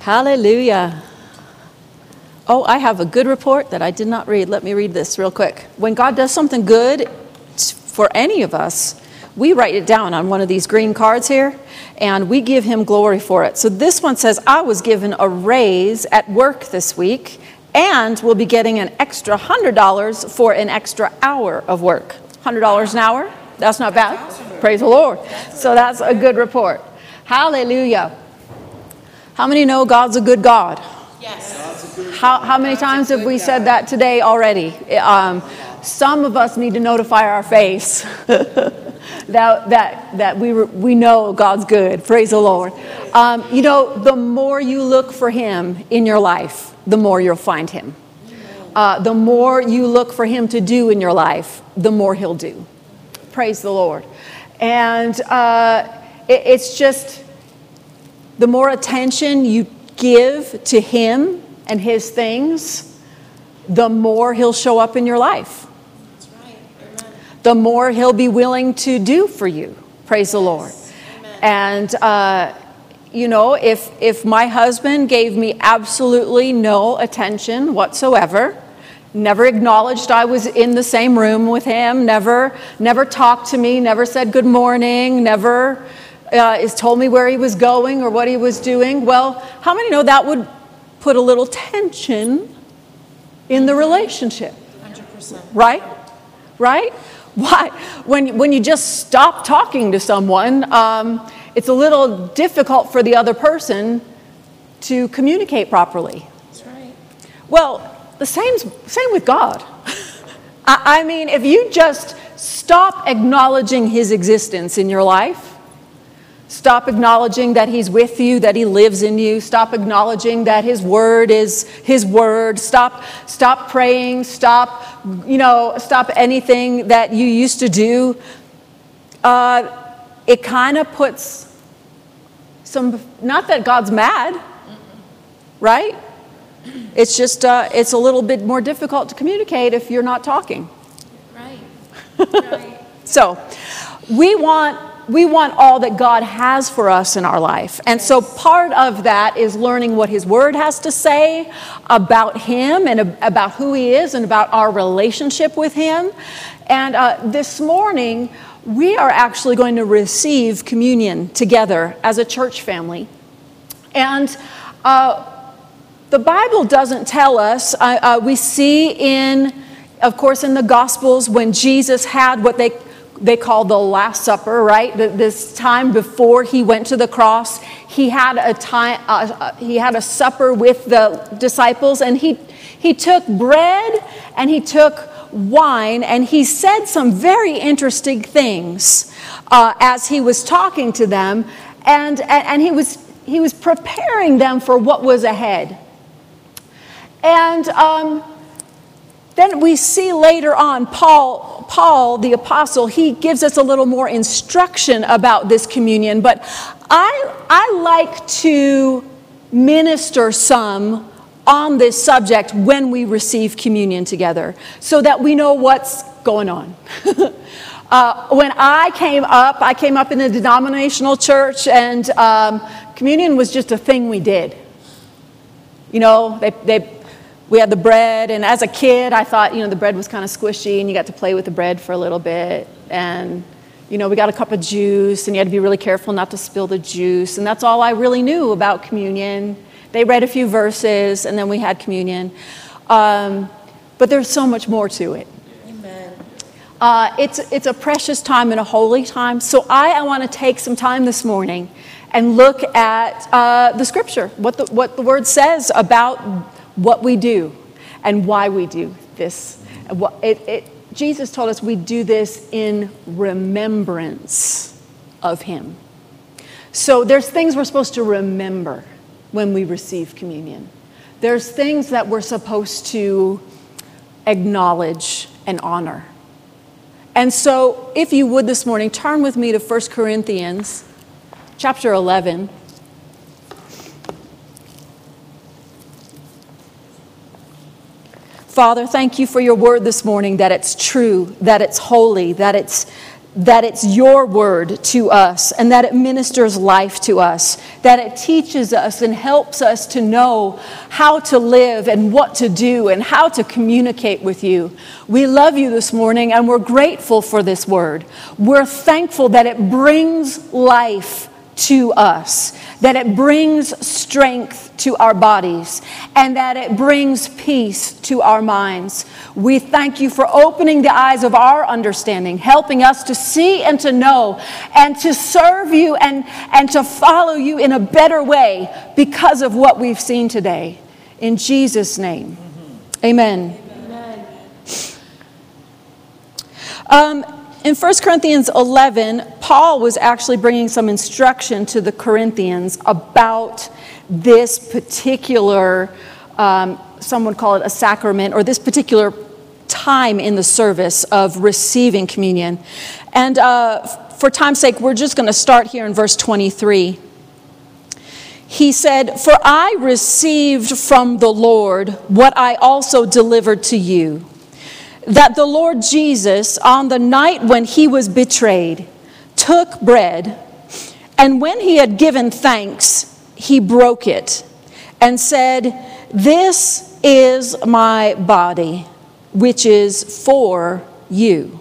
Hallelujah. Oh, I have a good report that I did not read. Let me read this real quick. When God does something good for any of us, we write it down on one of these green cards here, and we give him glory for it. So this one says, I was given a raise at work this week, and will be getting an extra $100 for an extra hour of work. $100 an hour? That's not bad. Praise the Lord. So that's a good report. Hallelujah. How many know God's a good God? Yes. How many times have we said that today already? Some of us need to notify our face that we know God's good. Praise the Lord. The more you look for him in your life, the more you'll find him. The more you look for him to do in your life, the more he'll do. Praise the Lord. And it's just the more attention you give to him and his things, the more he'll show up in your life. That's right. Amen. The more he'll be willing to do for you. Praise the Lord. Amen. And, if my husband gave me absolutely no attention whatsoever, never acknowledged I was in the same room with him, never talked to me, never said good morning, never told me where he was going or what he was doing, well, how many know that would put a little tension in the relationship? 100%. Right? Why? When you just stop talking to someone, it's a little difficult for the other person to communicate properly. That's right. Well, the same with God. I mean, if you just stop acknowledging his existence in your life, stop acknowledging that he's with you, that he lives in you, stop acknowledging that his word is his word, stop praying, stop anything that you used to do, it kind of puts not that God's mad, right? It's just, it's a little bit more difficult to communicate if you're not talking. Right. So, we want all that God has for us in our life. And so part of that is learning what his word has to say about him and about who he is and about our relationship with him. And this morning, we are actually going to receive communion together as a church family. And the Bible doesn't tell us, we see of course, in the Gospels when Jesus had what they call the Last Supper, right? This time before he went to the cross, he had a supper with the disciples, and he took bread and he took wine, and he said some very interesting things as he was talking to them, and he was preparing them for what was ahead. And then we see later on Paul the apostle, he gives us a little more instruction about this communion, but I like to minister some on this subject when we receive communion together so that we know what's going on. When I came up in a denominational church, and communion was just a thing we did. We had the bread, and as a kid, I thought, the bread was kind of squishy, and you got to play with the bread for a little bit. And, we got a cup of juice, and you had to be really careful not to spill the juice. And that's all I really knew about communion. They read a few verses, and then we had communion. But there's so much more to it. Amen. It's a precious time and a holy time. So I want to take some time this morning and look at the Scripture, what the Word says about what we do and why we do this. Jesus told us we do this in remembrance of him. So there's things we're supposed to remember when we receive communion. There's things that we're supposed to acknowledge and honor. And so if you would this morning, turn with me to 1 Corinthians chapter 11. Father, thank you for your word this morning, that it's true, that it's holy, that that it's your word to us and that it ministers life to us, that it teaches us and helps us to know how to live and what to do and how to communicate with you. We love you this morning and we're grateful for this word. We're thankful that it brings life to us, that it brings strength to our bodies, and that it brings peace to our minds. We thank you for opening the eyes of our understanding, helping us to see and to know and to serve you and to follow you in a better way because of what we've seen today. In Jesus' name, amen. In 1 Corinthians 11, Paul was actually bringing some instruction to the Corinthians about this particular, some would call it a sacrament, or this particular time in the service of receiving communion. And for time's sake, we're just going to start here in verse 23. He said, "For I received from the Lord what I also delivered to you, that the Lord Jesus, on the night when he was betrayed, took bread, and when he had given thanks, he broke it, and said, 'This is my body, which is for you.'"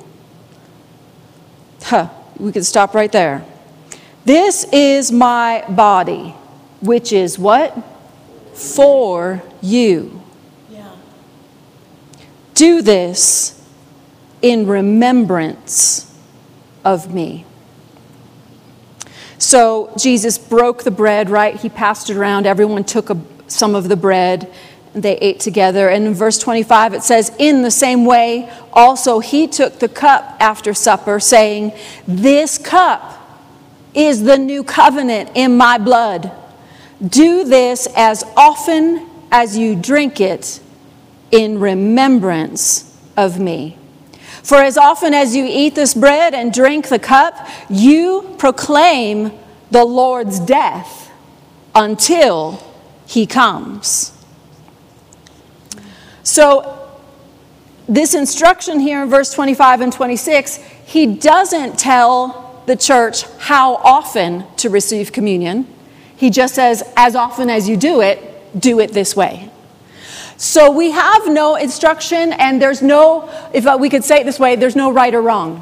We could stop right there. This is my body, which is what? For you. Do this in remembrance of me. So Jesus broke the bread, right? He passed it around. Everyone took some of the bread, and they ate together. And in verse 25 it says, "In the same way also he took the cup after supper, saying, 'This cup is the new covenant in my blood. Do this as often as you drink it in remembrance of me. For as often as you eat this bread and drink the cup, you proclaim the Lord's death until he comes.'" So this instruction here in verse 25 and 26, he doesn't tell the church how often to receive communion. He just says, as often as you do it this way. So we have no instruction, and there's no, if we could say it this way, there's no right or wrong.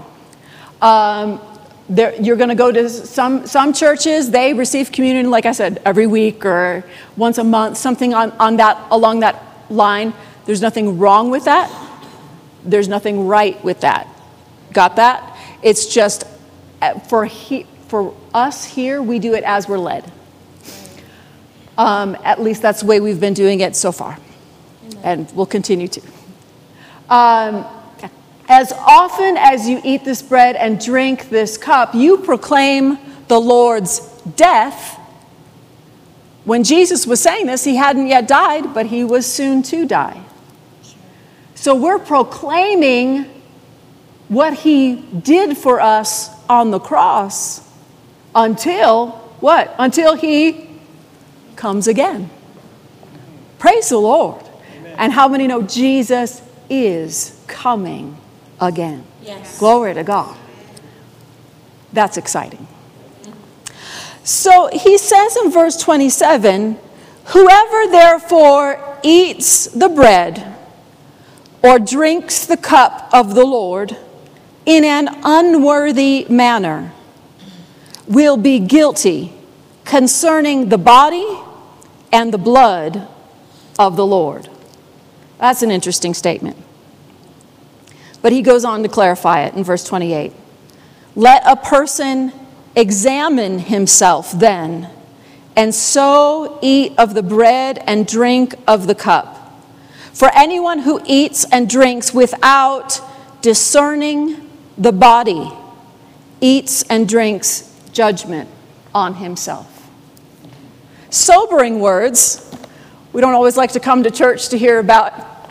You're going to go to some churches, they receive communion, like I said, every week or once a month, something along that line. There's nothing wrong with that. There's nothing right with that. Got that? It's just for us here, we do it as we're led. At least that's the way we've been doing it so far. And we'll continue to. As often as you eat this bread and drink this cup, you proclaim the Lord's death. When Jesus was saying this, he hadn't yet died, but he was soon to die. So we're proclaiming what he did for us on the cross until what? Until he comes again. Praise the Lord. And how many know Jesus is coming again? Yes. Glory to God. That's exciting. So he says in verse 27, "Whoever therefore eats the bread or drinks the cup of the Lord in an unworthy manner will be guilty concerning the body and the blood of the Lord." That's an interesting statement. But he goes on to clarify it in verse 28. "Let a person examine himself then, and so eat of the bread and drink of the cup. For anyone who eats and drinks without discerning the body eats and drinks judgment on himself." Sobering words. We don't always like to come to church to hear about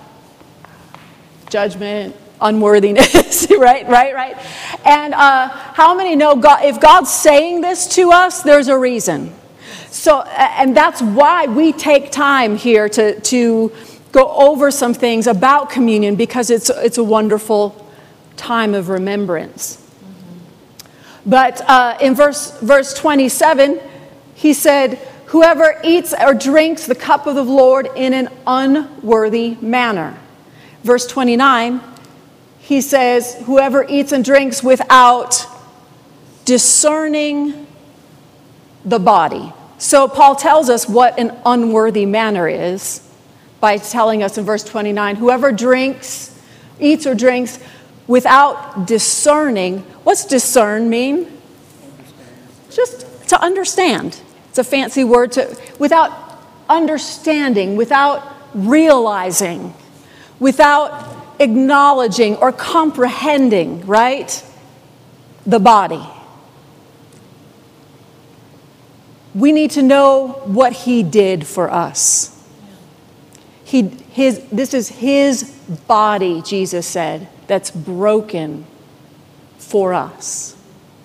judgment, unworthiness, right? And how many know God, if God's saying this to us, there's a reason. So, and that's why we take time here to go over some things about communion, because it's a wonderful time of remembrance. But in verse 27, he said, whoever eats or drinks the cup of the Lord in an unworthy manner. Verse 29, he says, whoever eats and drinks without discerning the body. So Paul tells us what an unworthy manner is by telling us in verse 29, whoever eats or drinks without discerning. What's discern mean? Just to understand. It's a fancy word without understanding, without realizing, without acknowledging or comprehending, right? The body. We need to know what he did for us. This is his body, Jesus said, that's broken for us.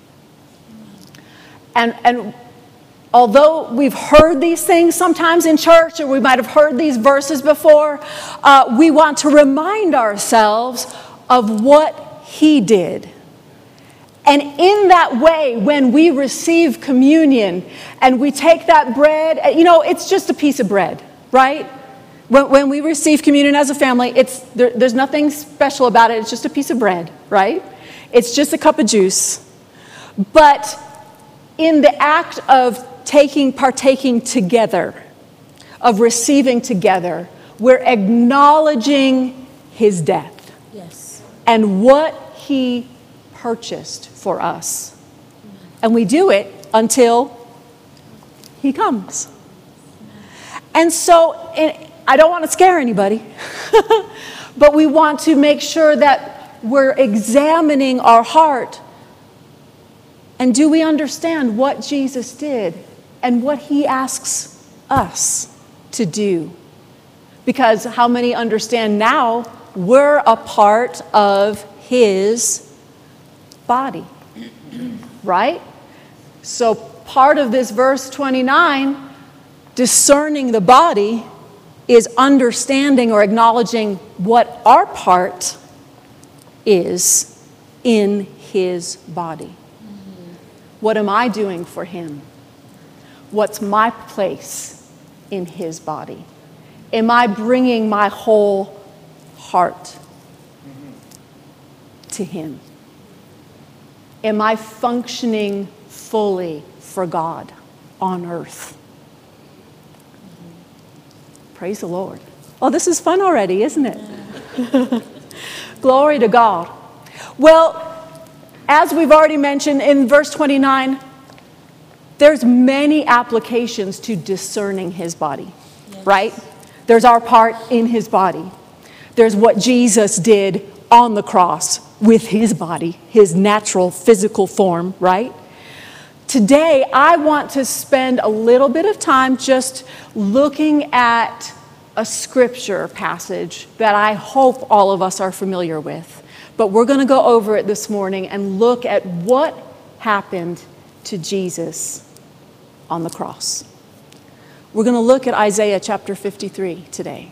And although we've heard these things sometimes in church, or we might have heard these verses before, we want to remind ourselves of what he did. And in that way, when we receive communion and we take that bread, it's just a piece of bread, right? When we receive communion as a family, there's nothing special about it. It's just a piece of bread, right? It's just a cup of juice. But in the act of partaking together, of receiving together, we're acknowledging his death. Yes. And what he purchased for us. And we do it until he comes. And so, I don't want to scare anybody, but we want to make sure that we're examining our heart. And do we understand what Jesus did and what he asks us to do? Because how many understand now we're a part of his body, right? So part of this verse 29, discerning the body, is understanding or acknowledging what our part is in his body. What am I doing for him? What's my place in his body? Am I bringing my whole heart to him? Am I functioning fully for God on earth? Praise the Lord. Oh, this is fun already, isn't it? Glory to God. Well, as we've already mentioned in verse 29, there's many applications to discerning his body, right? There's our part in his body. There's what Jesus did on the cross with his body, his natural physical form, right? Today, I want to spend a little bit of time just looking at a scripture passage that I hope all of us are familiar with. But we're going to go over it this morning and look at what happened to Jesus on the cross. We're going to look at Isaiah chapter 53 today.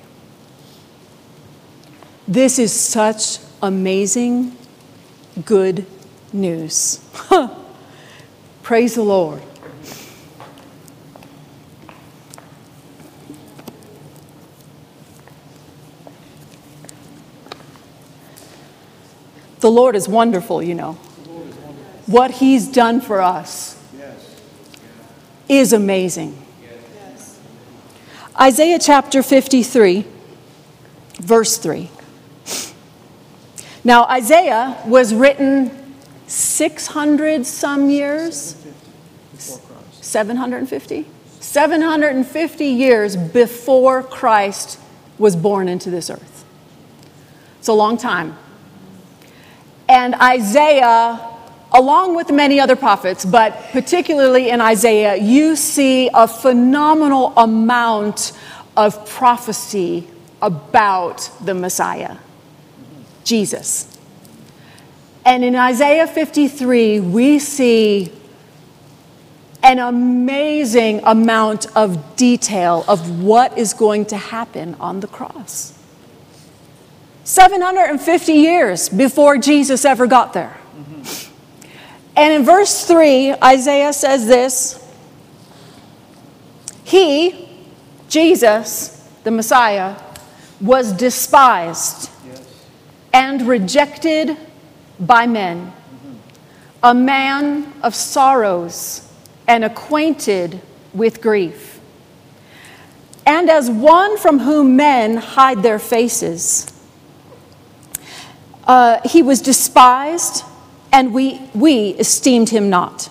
This is such amazing, good news. Praise the Lord. The Lord is wonderful, you know. What he's done for us is amazing. Isaiah chapter 53, verse 3. Now, Isaiah was written 600 some years, 750? 750 years before Christ was born into this earth. It's a long time. And Isaiah, along with many other prophets, but particularly in Isaiah, you see a phenomenal amount of prophecy about the Messiah, Jesus. And in Isaiah 53, we see an amazing amount of detail of what is going to happen on the cross. 750 years before Jesus ever got there. And in verse 3, Isaiah says this: He, Jesus, the Messiah, was despised and rejected by men, a man of sorrows and acquainted with grief. And as one from whom men hide their faces, he was despised, and we esteemed him not.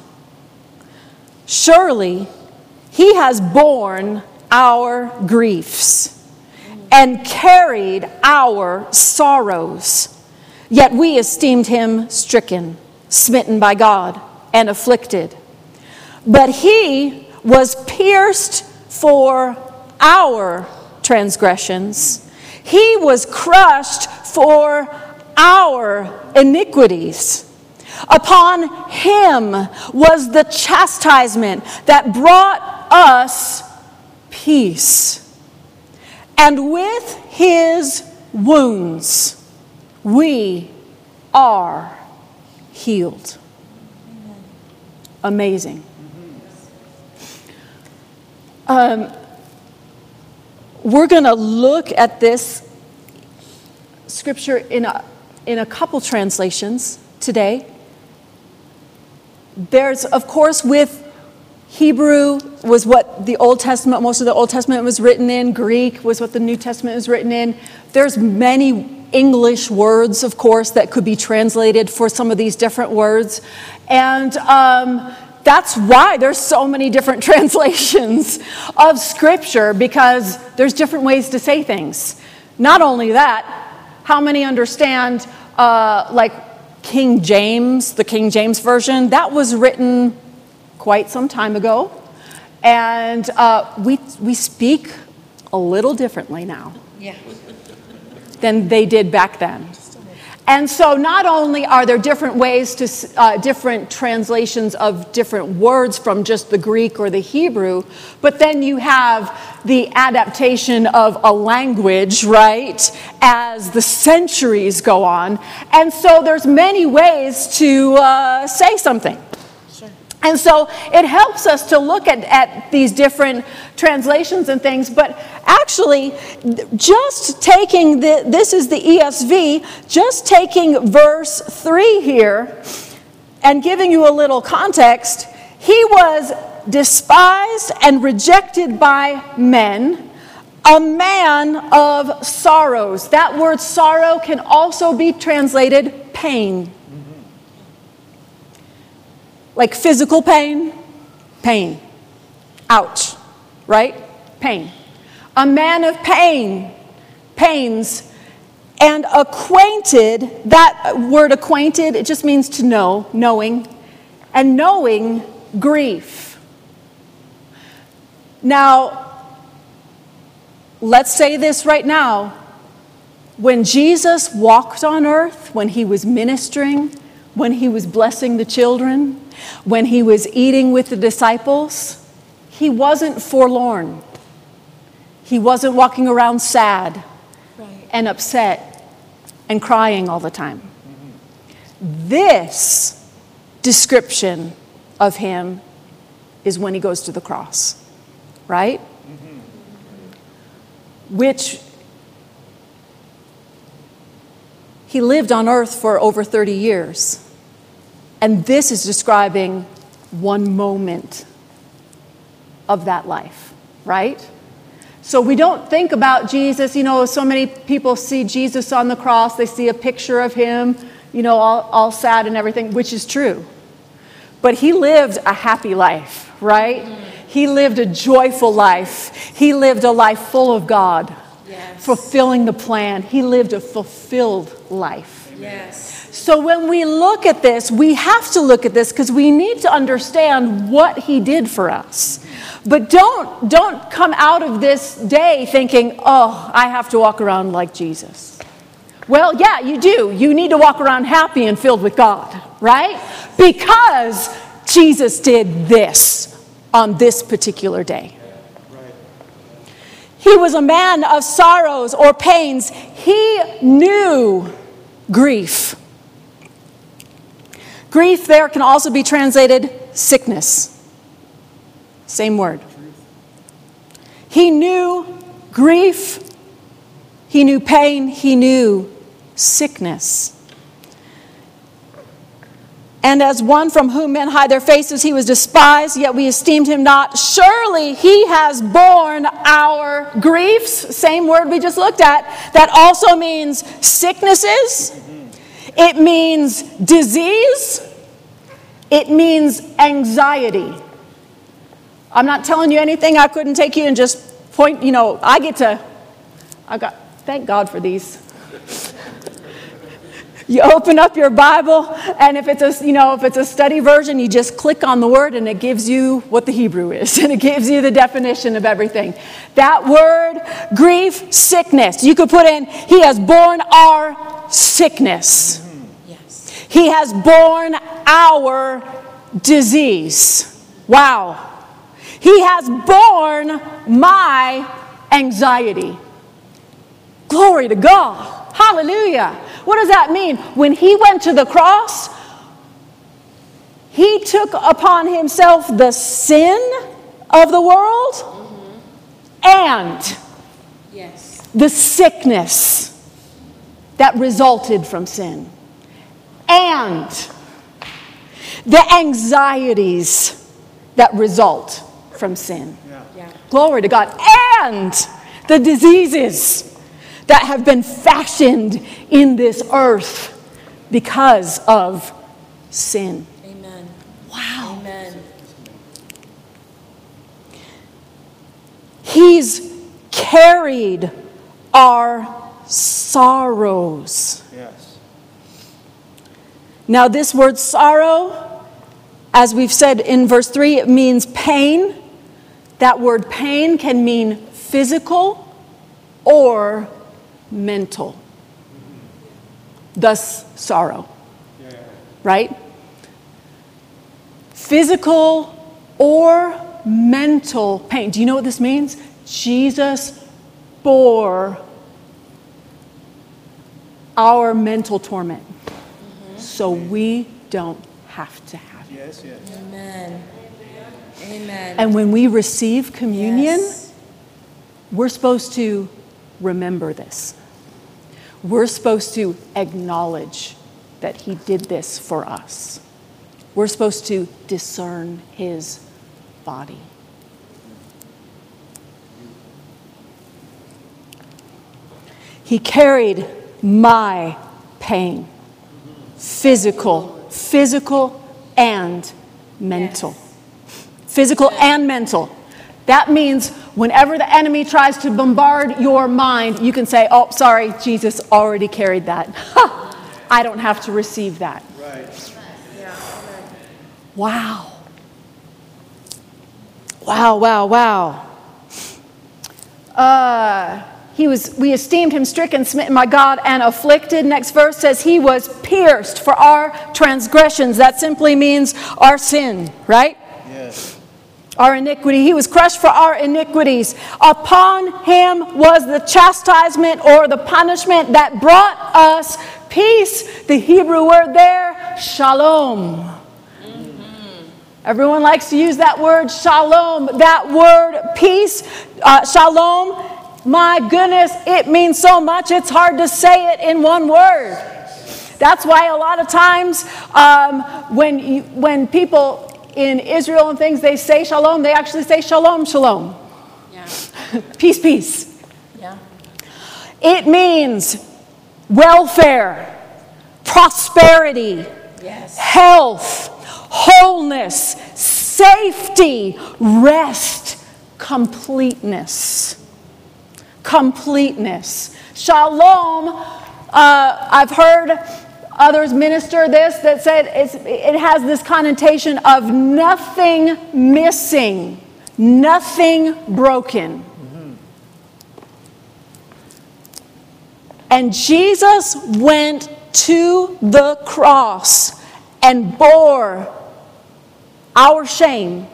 Surely he has borne our griefs and carried our sorrows, yet we esteemed him stricken, smitten by God, and afflicted. But he was pierced for our transgressions. He was crushed for our iniquities. Upon him was the chastisement that brought us peace. And with his wounds we are healed. Amazing. We're going to look at this scripture in a couple translations today. There's, of course, with Hebrew was what the Old Testament, most of the Old Testament was written in. Greek was what the New Testament was written in. There's many English words, of course, that could be translated for some of these different words. And that's why there's so many different translations of Scripture, because there's different ways to say things. Not only that, how many understand, like King James, the King James Version? That was written quite some time ago. And we speak a little differently now than they did back then. And so not only are there different ways to, different translations of different words from just the Greek or the Hebrew, but then you have the adaptation of a language, right, as the centuries go on. And so there's many ways to say something. And so it helps us to look at these different translations and things. But actually, just taking this is the ESV, just taking verse 3 here and giving you a little context, he was despised and rejected by men, a man of sorrows. That word sorrow can also be translated pain. Like physical pain, pain. Ouch, right? Pain. A man of pain, pains, and acquainted. That word acquainted, it just means to know, knowing, and knowing grief. Now, let's say this right now. When Jesus walked on earth, when he was ministering, when he was blessing the children, when he was eating with the disciples, he wasn't forlorn. He wasn't walking around sad and upset and crying all the time. This description of him is when he goes to the cross, right? Which he lived on earth for over 30 years. And this is describing one moment of that life, right? So we don't think about Jesus, so many people see Jesus on the cross, they see a picture of him, all sad and everything, which is true. But he lived a happy life, right? He lived a joyful life. He lived a life full of God, fulfilling the plan. He lived a fulfilled life. Yes. So when we look at this, we have to look at this because we need to understand what he did for us. But don't come out of this day thinking, oh, I have to walk around like Jesus. Well, yeah, you do. You need to walk around happy and filled with God, right? Because Jesus did this on this particular day. He was a man of sorrows or pains. He knew grief. Grief there can also be translated sickness. Same word. He knew grief, he knew pain, he knew sickness. And as one from whom men hide their faces, he was despised, yet we esteemed him not. Surely he has borne our griefs, same word we just looked at. That also means sicknesses. It means disease. It means anxiety. I'm not telling you anything I couldn't take you and just point, thank God for these. You open up your Bible, and if it's a study version, you just click on the word and it gives you what the Hebrew is, and it gives you the definition of everything. That word, grief, sickness. You could put in, he has borne our sickness. Yes. He has borne our disease. Wow. He has borne my anxiety. Glory to God. Hallelujah. What does that mean? When he went to the cross, he took upon himself the sin of the world and Yes. the sickness that resulted from sin and the anxieties that result from sin. Yeah. Glory to God. And the diseases that have been fashioned in this earth because of sin. Amen. Wow. Amen. He's carried our sorrows. Yes. Now, this word sorrow, as we've said in verse 3, it means pain. That word pain can mean physical or mental. Thus, sorrow. Right? Physical or mental pain. Do you know what this means? Jesus bore our mental torment so we don't have to have it. Yes, yes. Amen. Amen. And when we receive communion, Yes. we're supposed to remember this. We're supposed to acknowledge that he did this for us. We're supposed to discern his body. He carried my pain, physical and mental. Physical and mental. That means whenever the enemy tries to bombard your mind, you can say, oh, sorry, Jesus already carried that. I don't have to receive that. Right. Wow. Wow. We esteemed him stricken, smitten by God, and afflicted. Next verse says he was pierced for our transgressions. That simply means our sin, right? Yes. Our iniquity. He was crushed for our iniquities. Upon him was the chastisement or the punishment that brought us peace. The Hebrew word there, shalom. Everyone likes to use that word, shalom. That word, peace, shalom. My goodness, it means so much, it's hard to say it in one word. That's why a lot of times when people in Israel and things, they say shalom, they actually say shalom, shalom. Yeah. Peace, peace. Yeah. It means welfare, prosperity, Yes. health, wholeness, safety, rest, completeness. Completeness. Shalom, I've heard others minister this that said it has this connotation of nothing missing, nothing broken. And Jesus went to the cross and bore our shame,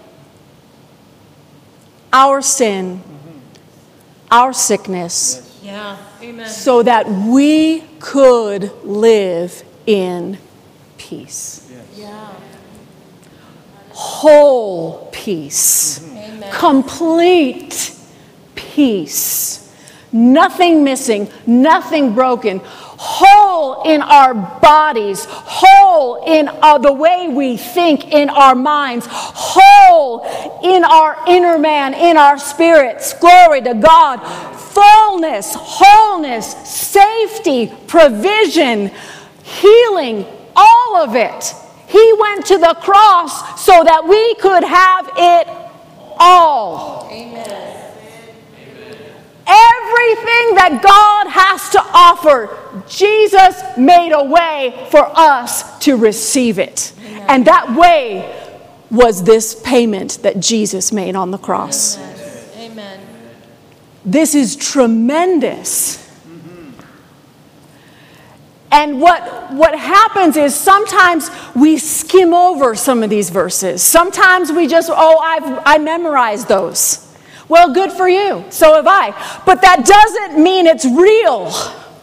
our sin, our sickness, Yeah. Amen. so that we could live in peace. peace. Yeah. Whole peace. Amen. Complete peace. Nothing missing, nothing broken. Whole in our bodies, whole in the way we think, in our minds, whole in our inner man, in our spirits. Glory to God. Fullness, wholeness, safety, provision, healing, all of it. He went to the cross so that we could have it all. Amen. Everything that God has to offer, Jesus made a way for us to receive it. Amen. And that way was this payment that Jesus made on the cross. Amen. This is tremendous. And what happens is sometimes we skim over some of these verses. Sometimes we just, I memorized those. Well, good for you. So have I. But that doesn't mean it's real.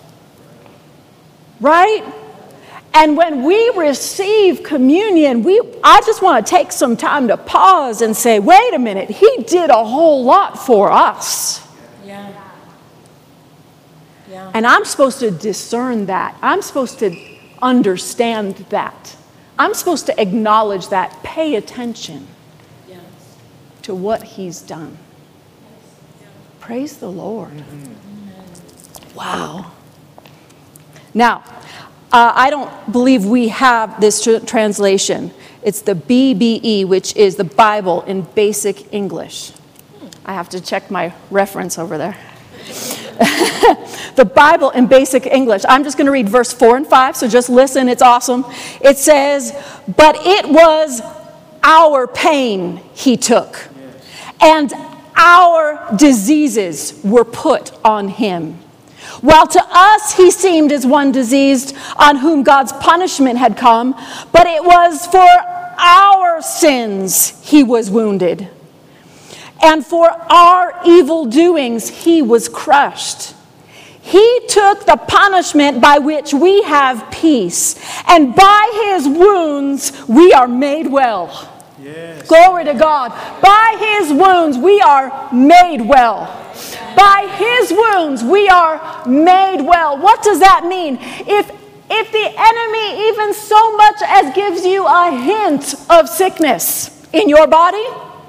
Right? And when we receive communion, I just want to take some time to pause and say, wait a minute, he did a whole lot for us. Yeah. Yeah. And I'm supposed to discern that. I'm supposed to understand that. I'm supposed to acknowledge that, pay attention to what he's done. Praise the Lord. Wow. Now, I don't believe we have this translation. It's the BBE, which is the Bible in Basic English. I have to check my reference over there. The Bible in Basic English. I'm just going to read verse 4 and 5, so just listen. It's awesome. It says, "But it was our pain he took, and our diseases were put on him. While to us he seemed as one diseased, on whom God's punishment had come, but it was for our sins he was wounded, and for our evil doings he was crushed. He took the punishment by which we have peace, and by his wounds we are made well." Yes. Glory to God. By his wounds we are made well. By his wounds we are made well. What does that mean? If the enemy even so much as gives you a hint of sickness in your body,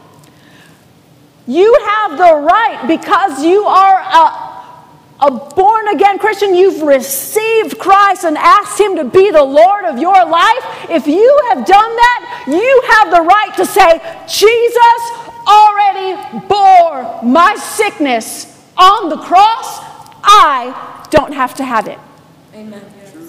you have the right, because you are a born-again Christian, you've received Christ and asked him to be the Lord of your life. If you have done that, you have the right to say, Jesus already bore my sickness on the cross. I don't have to have it. Amen.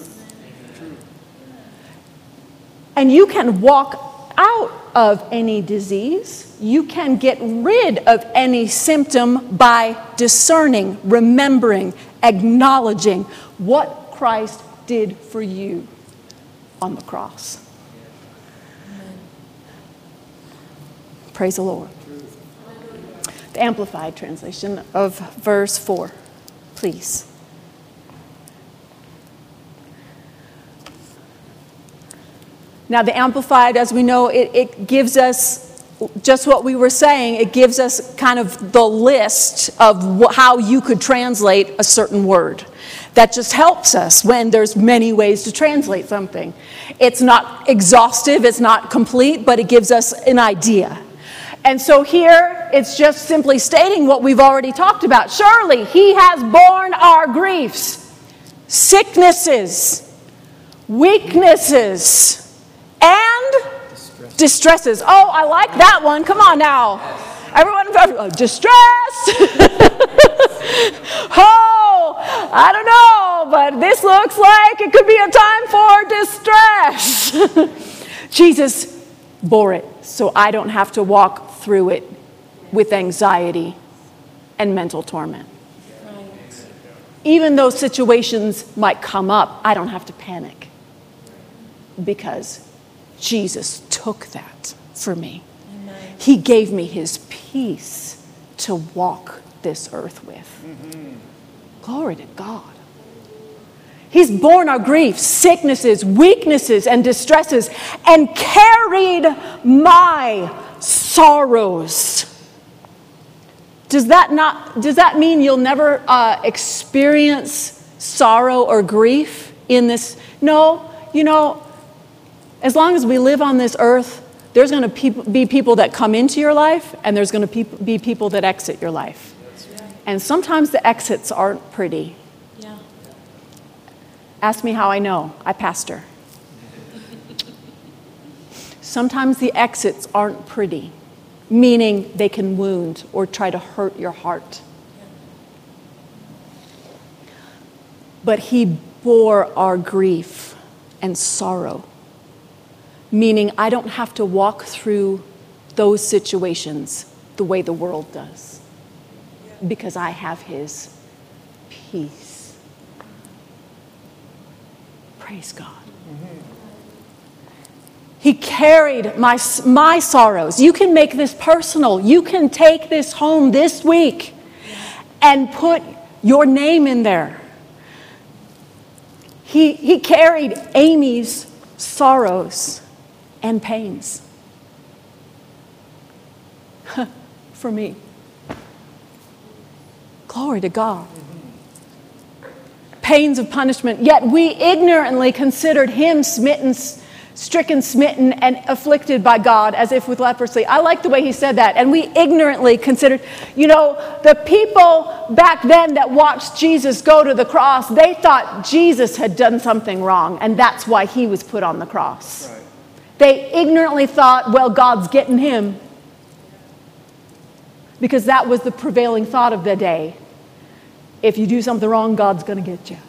And you can walk out of any disease. You can get rid of any symptom by discerning, remembering, acknowledging what Christ did for you on the cross. Amen. Praise the Lord. The Amplified translation of verse 4, please. Now, the Amplified, as we know, it gives us just what we were saying. It gives us kind of the list of how you could translate a certain word. That just helps us when there's many ways to translate something. It's not exhaustive, it's not complete, but it gives us an idea. And so here, it's just simply stating what we've already talked about. Surely he has borne our griefs, sicknesses, weaknesses, and distresses. Oh, I like that one. Come on now. Everyone, distress. Oh, I don't know, but this looks like it could be a time for distress. Jesus bore it, so I don't have to walk through it with anxiety and mental torment. Even though situations might come up, I don't have to panic because Jesus took that for me. Amen. He gave me his peace to walk this earth with. Mm-hmm. Glory to God. He's borne our griefs, sicknesses, weaknesses, and distresses, and carried my sorrows. Does that mean you'll never experience sorrow or grief in this? No, as long as we live on this earth, there's going to be people that come into your life, and there's going to be people that exit your life. And sometimes the exits aren't pretty. Yeah. Ask me how I know. I pastor. Sometimes the exits aren't pretty, meaning they can wound or try to hurt your heart. But he bore our grief and sorrow, meaning I don't have to walk through those situations the way the world does, because I have his peace. Praise God. He carried my sorrows. You can make this personal. You can take this home this week and put your name in there. He carried Amy's sorrows and pains for me. Glory to God. Pains of punishment. Yet we ignorantly considered him stricken, smitten, and afflicted by God as if with leprosy. I like the way he said that. And we ignorantly considered, the people back then that watched Jesus go to the cross, they thought Jesus had done something wrong, and that's why he was put on the cross. Right. They ignorantly thought, well, God's getting him. Because that was the prevailing thought of the day. If you do something wrong, God's going to get you.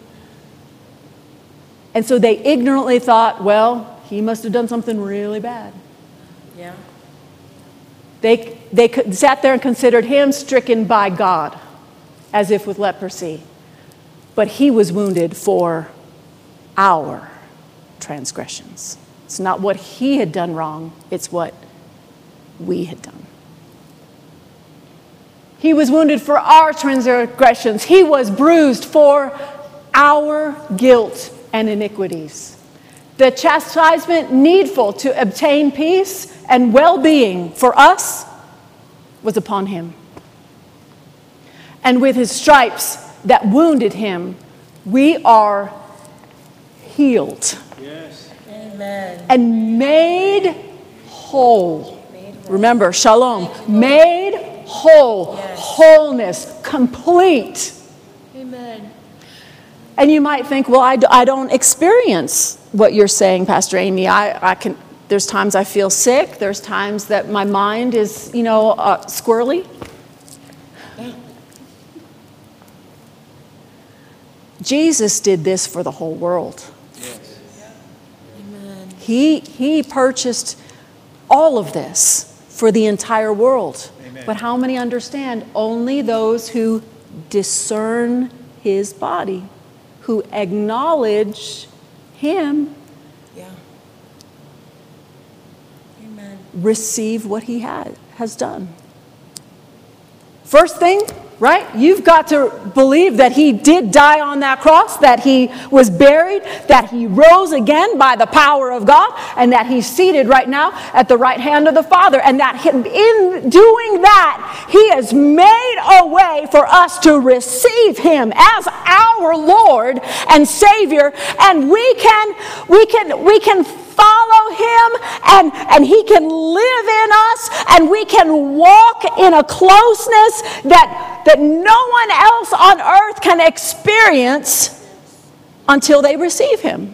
And so they ignorantly thought, well, he must have done something really bad. Yeah. They sat there and considered him stricken by God, as if with leprosy. But he was wounded for our transgressions. It's not what he had done wrong, it's what we had done. He was wounded for our transgressions. He was bruised for our guilt and iniquities. The chastisement needful to obtain peace and well-being for us was upon him. And with his stripes that wounded him, we are healed. Yes. Amen. And made whole. Remember, shalom. Made whole. Yes. Wholeness. Complete. Amen. And you might think, well, I don't experience what you're saying, Pastor Amy. There's times I feel sick. There's times that my mind is, squirrely. Jesus did this for the whole world. Yes. Amen. He purchased all of this for the entire world. Amen. But how many understand? Only those who discern his body, who acknowledge him, Amen. receive what he has done. First thing, right? You've got to believe that he did die on that cross, that he was buried, that he rose again by the power of God, and that he's seated right now at the right hand of the Father, and that in doing that, he has made a way for us to receive him as our Lord and Savior, and we can follow him, and he can live in us, and we can walk in a closeness that no one else on earth can experience until they receive him.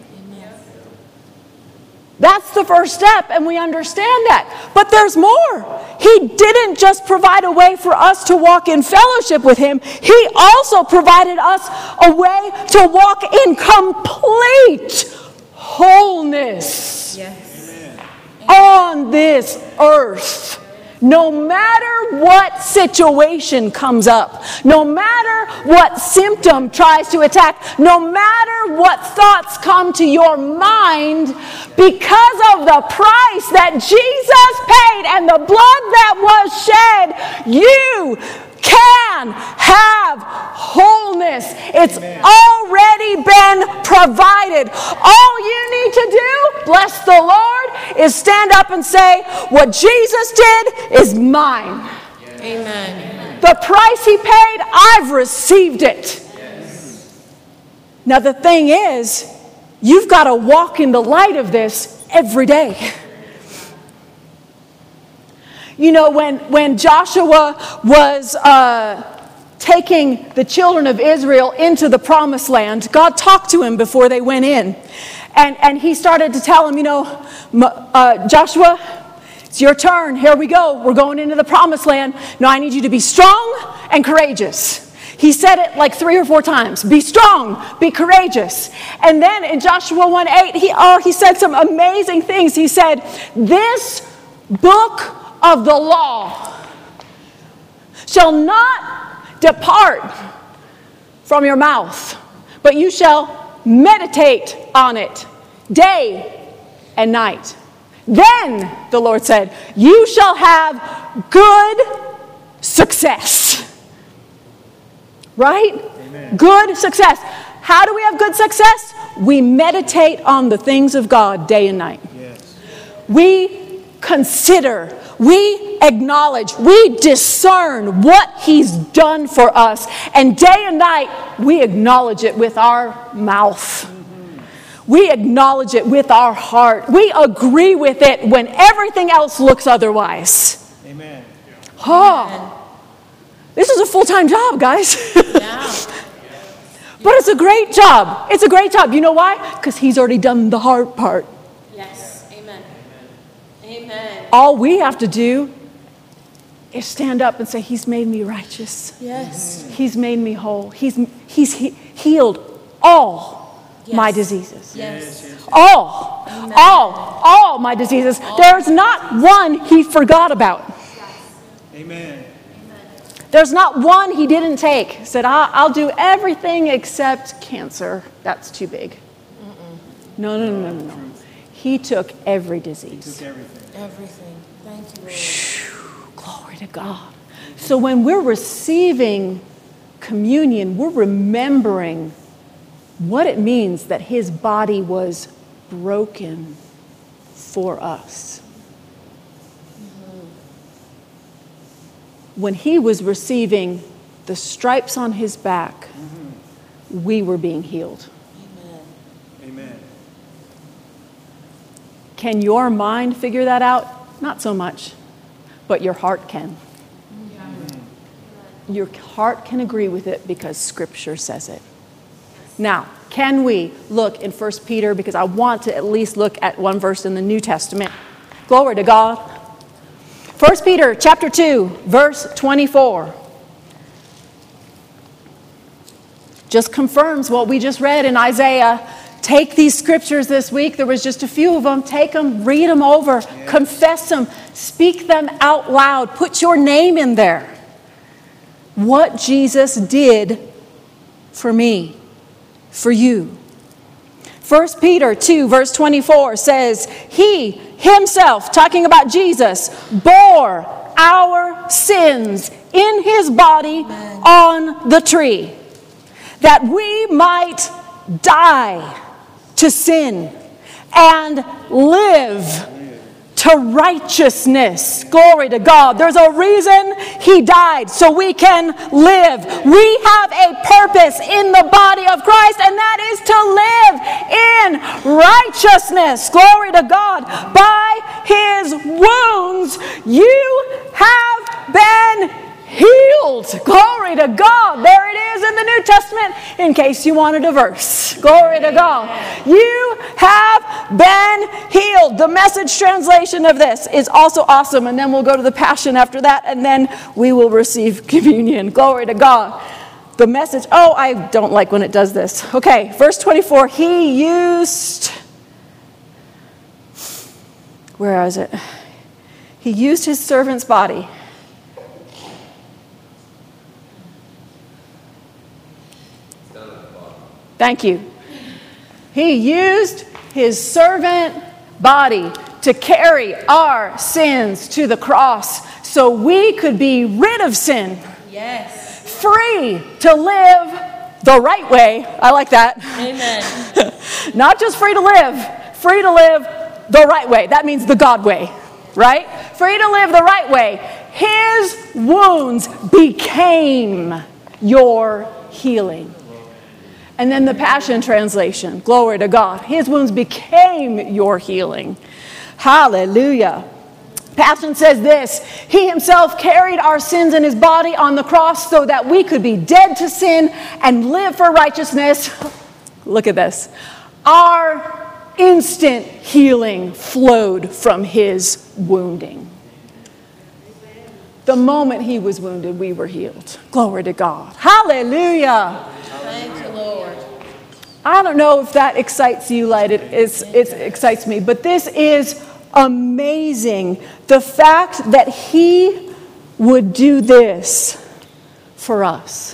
That's the first step, and we understand that. But there's more. He didn't just provide a way for us to walk in fellowship with him. He also provided us a way to walk in complete wholeness. Yes. On this earth. No matter what situation comes up, no matter what symptom tries to attack, no matter what thoughts come to your mind, because of the price that Jesus paid and the blood that was shed, you can have wholeness. It's already been provided. All you need to do, bless the Lord, is stand up and say, what Jesus did is mine. Amen. The price he paid, I've received it. Now the thing is, you've got to walk in the light of this every day. You know, when Joshua was taking the children of Israel into the promised land, God talked to him before they went in. And he started to tell him, you know, Joshua, it's your turn. Here we go. We're going into the promised land. Now I need you to be strong and courageous. He said it like 3 or 4 times. Be strong, be courageous. And then in Joshua 1:8, he said some amazing things. He said, this book of the law shall not depart from your mouth, but you shall meditate on it day and night. Then, the Lord said, you shall have good success. Right? Amen. Good success. How do we have good success? We meditate on the things of God day and night. Yes. We consider, we acknowledge, we discern what he's done for us. And day and night, we acknowledge it with our mouth. We acknowledge it with our heart. We agree with it when everything else looks otherwise. Amen. Oh. This is a full-time job, guys. Yeah. But it's a great job. It's a great job. You know why? Because he's already done the hard part. Yes. Amen. Amen. All we have to do is stand up and say, he's made me righteous. Yes. He's made me whole. He's healed all my diseases. Yes. All. Amen. All my diseases. There's not one he forgot about. Amen. There's not one he didn't take. He said, I'll do everything except cancer. That's too big. No. He took every disease. He took everything. Everything. Thank you, Lord. Glory to God. So when we're receiving communion, we're remembering what it means that his body was broken for us. When he was receiving the stripes on his back, we were being healed. Amen. Amen. Can your mind figure that out? Not so much, but your heart can. Your heart can agree with it because Scripture says it. Now, can we look in 1 Peter, because I want to at least look at one verse in the New Testament. Glory to God. 1 Peter chapter 2, verse 24. Just confirms what we just read in Isaiah. Take these scriptures this week. There was just a few of them. Take them, read them over, confess them, speak them out loud. Put your name in there. What Jesus did for me, for you. 1 Peter 2, verse 24 says, he himself, talking about Jesus, bore our sins in his body on the tree, that we might die to sin and live to righteousness. Glory to God. There's a reason he died, so we can live. We have a purpose in the body of Christ, and that is to live in righteousness. Glory to God. By his wounds you have been healed. Glory to God. There it is in the New Testament, in case you wanted a verse. Glory to God. You have been healed. The Message translation of this is also awesome, and then we'll go to the Passion after that, and then we will receive communion. Glory to God. The Message, I don't like when it does this. Okay, verse 24, he used, where is it? He used his servant's body. Thank you. He used his servant body to carry our sins to the cross so we could be rid of sin. Yes. Free to live the right way. I like that. Amen. Not just free to live the right way. That means the God way, right? Free to live the right way. His wounds became your healing. And then the Passion Translation, glory to God. His wounds became your healing. Hallelujah. Passion says this: He himself carried our sins in his body on the cross so that we could be dead to sin and live for righteousness. Look at this. Our instant healing flowed from his wounding. The moment he was wounded, we were healed. Glory to God. Hallelujah. Thank you, Lord. I don't know if that excites you like it excites me, but this is amazing. The fact that he would do this for us.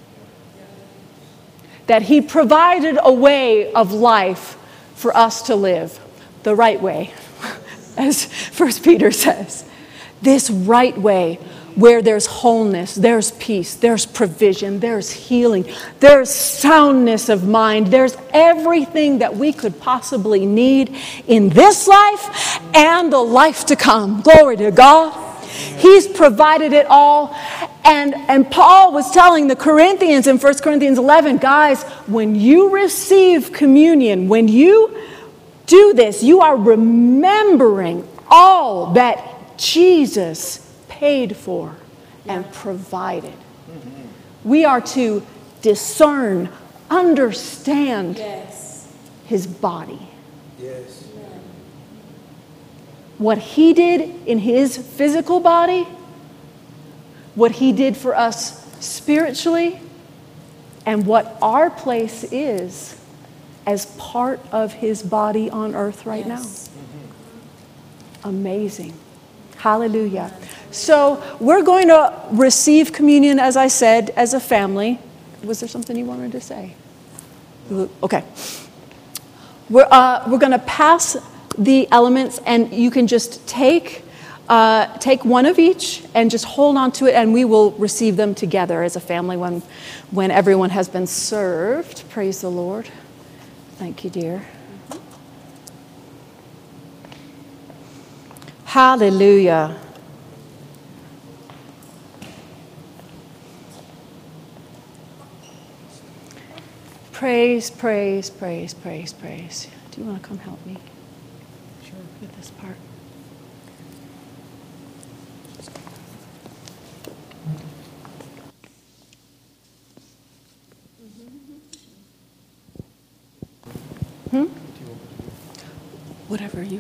That he provided a way of life for us to live the right way, as 1 Peter says. This right way where there's wholeness, there's peace, there's provision, there's healing, there's soundness of mind, there's everything that we could possibly need in this life and the life to come. Glory to God. He's provided it all. And Paul was telling the Corinthians in 1 Corinthians 11, guys, when you receive communion, when you do this, you are remembering all that Jesus paid for and provided. We are to discern, understand his body. Yes. What he did in his physical body, what he did for us spiritually, and what our place is as part of his body on earth right now. Amazing. Hallelujah. So we're going to receive communion, as I said, as a family. Was there something you wanted to say? Okay. We're going to pass the elements, and you can just take one of each and just hold on to it, and we will receive them together as a family when everyone has been served. Praise the Lord. Thank you, dear. Hallelujah. Praise, praise, praise, praise, praise. Do you want to come help me? Sure. With this part. Whatever you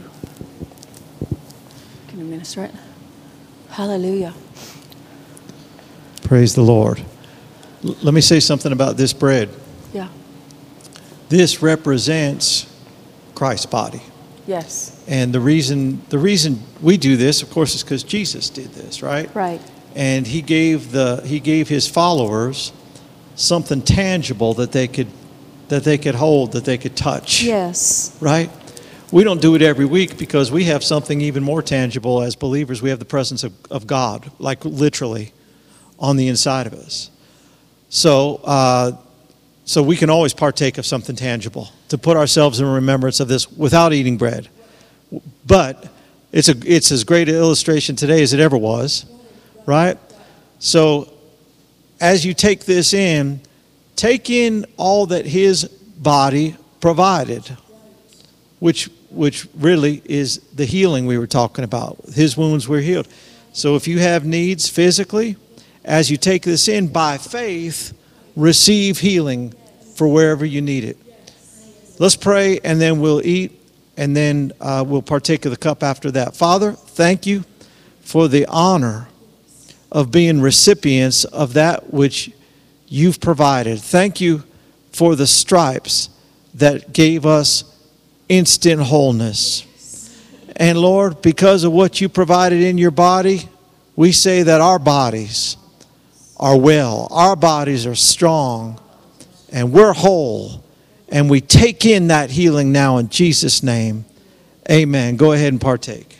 can administer it. Hallelujah. Praise the Lord. Let me say something about this bread. Yeah. This represents Christ's body. Yes. And the reason we do this, of course, is because Jesus did this, right? Right. And he gave his followers something tangible that they could hold, that they could touch. Yes. Right? We don't do it every week because we have something even more tangible as believers. We have the presence of God, like literally, on the inside of us. So we can always partake of something tangible to put ourselves in remembrance of this without eating bread. But it's as great an illustration today as it ever was, right? So as you take this in, take in all that his body provided, which really is the healing we were talking about. His wounds were healed. So if you have needs physically, as you take this in by faith, receive healing for wherever you need it. Let's pray, and then we'll eat, and then we'll partake of the cup after that. Father, thank you for the honor of being recipients of that which you've provided. Thank you for the stripes that gave us instant wholeness. And Lord, because of what you provided in your body, we say that our bodies are well, our bodies are strong, and we're whole. And we take in that healing now in Jesus' name. Amen. Go ahead and partake.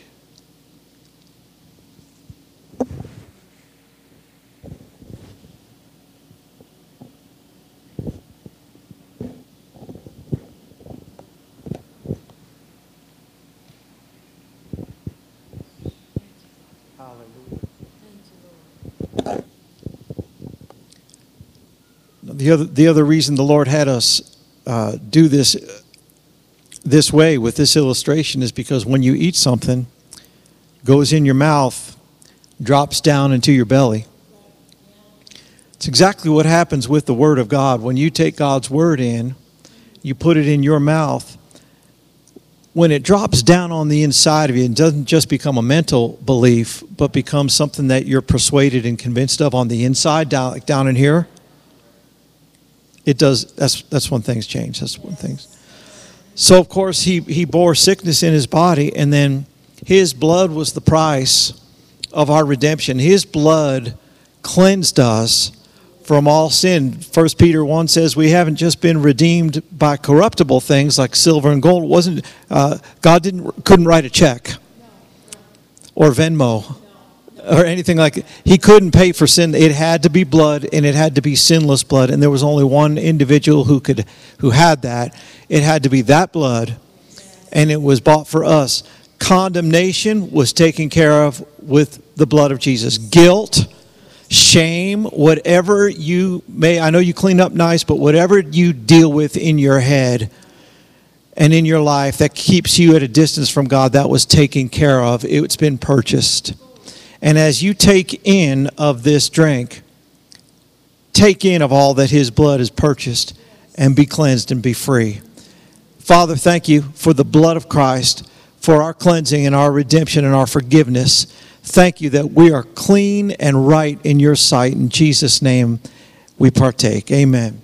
The other reason the Lord had us do this way with this illustration is because when you eat something, goes in your mouth, drops down into your belly. It's exactly what happens with the Word of God. When you take God's Word in, you put it in your mouth, when it drops down on the inside of you, it doesn't just become a mental belief, but becomes something that you're persuaded and convinced of on the inside, down in here. It does. That's when things change. That's when things. So of course he bore sickness in his body, and then his blood was the price of our redemption. His blood cleansed us from all sin. 1 Peter 1 says we haven't just been redeemed by corruptible things like silver and gold. It wasn't God couldn't write a check or Venmo or anything like it. He couldn't pay for sin. It had to be blood, and it had to be sinless blood, and there was only one individual who had that. It had to be that blood, and it was bought for us. Condemnation was taken care of with the blood of Jesus. Guilt, shame, whatever you may, I know you clean up nice, but whatever you deal with in your head and in your life that keeps you at a distance from God, that was taken care of. It's been purchased. And as you take in of this drink, take in of all that his blood has purchased and be cleansed and be free. Father, thank you for the blood of Christ, for our cleansing and our redemption and our forgiveness. Thank you that we are clean and right in your sight. In Jesus' name we partake. Amen.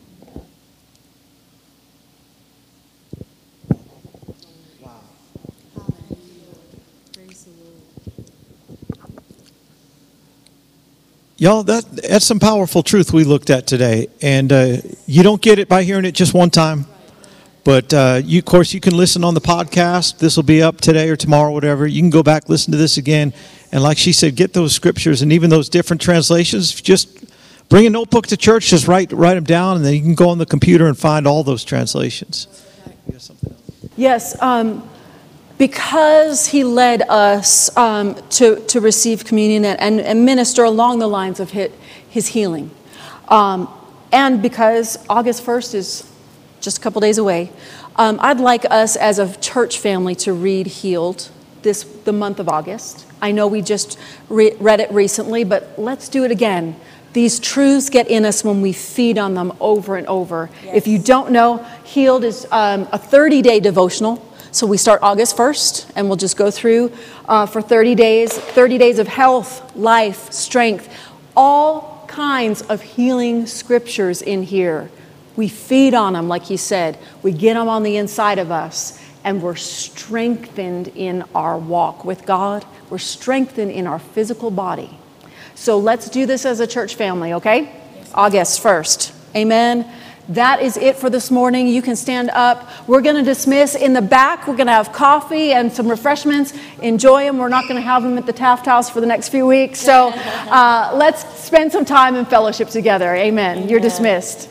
Y'all, that's some powerful truth we looked at today. And you don't get it by hearing it just one time. But, of course, you can listen on the podcast. This will be up today or tomorrow, whatever. You can go back, listen to this again. And like she said, get those scriptures and even those different translations. Just bring a notebook to church. Just write them down, and then you can go on the computer and find all those translations. Yes, because he led us to receive communion and minister along the lines of his healing. And because August 1st is just a couple days away, I'd like us as a church family to read Healed the month of August. I know we just read it recently, but let's do it again. These truths get in us when we feed on them over and over. Yes. If you don't know, Healed is a 30-day devotional. So we start August 1st, and we'll just go through for 30 days of health, life, strength, all kinds of healing scriptures in here. We feed on them, like he said. We get them on the inside of us, and we're strengthened in our walk with God. We're strengthened in our physical body. So let's do this as a church family, okay? Yes. August 1st. Amen. That is it for this morning. You can stand up. We're going to dismiss in the back. We're going to have coffee and some refreshments. Enjoy them. We're not going to have them at the Taft House for the next few weeks. So let's spend some time in fellowship together. Amen. You're dismissed.